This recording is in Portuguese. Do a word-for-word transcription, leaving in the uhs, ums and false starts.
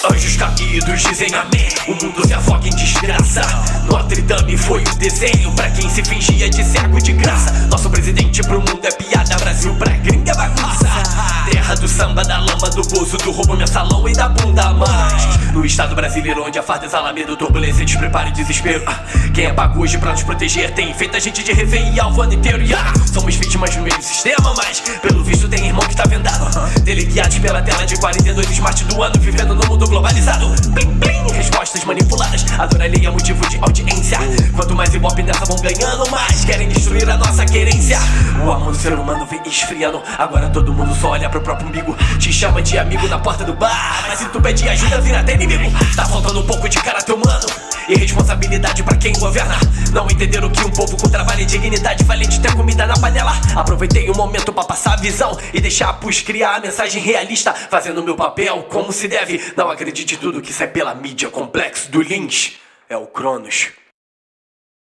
Anjos caídos dizem amém, o mundo se afoga em desgraça. Notre Dame foi o desenho pra quem se fingia de cego de graça. Nosso presidente pro mundo é piada, Brasil pra gringa é bagunça. Terra do samba, da lama, do bozo, do roubo mensalão e da bunda mais. No estado brasileiro onde a farda exala medo, turbulência, despreparo e desespero. Quem apaga hoje pra nos proteger tem feito a gente de refém e alvo ano inteiro. Yeah. Somos vítimas do meio sistema, mas pelo visto tem irmão que tá vendado. Teleguiados pela tela de quarenta e dois smart do ano, vivendo no mundo globalizado. Plim, plim, respostas manipuladas, a dor alheia é motivo de audiência. Quanto mais ibope nessa vão ganhando, mais querem destruir a nossa querência. O amor do ser humano vem esfriando, agora todo mundo só olha pro próprio umbigo. Te chama de amigo na porta do bar, mas se tu pede ajuda vira até inimigo. Tá faltando um pouco de caráter humano e responsabilidade pra quem governa. Não entenderam que um povo com trabalho e dignidade valente ter comida na panela. Aproveitei o momento pra passar a visão e deixar pros criar a mensagem realista, fazendo meu papel como se deve. Não acredite em tudo que sai pela mídia, complexo do Lynch é o Cronos.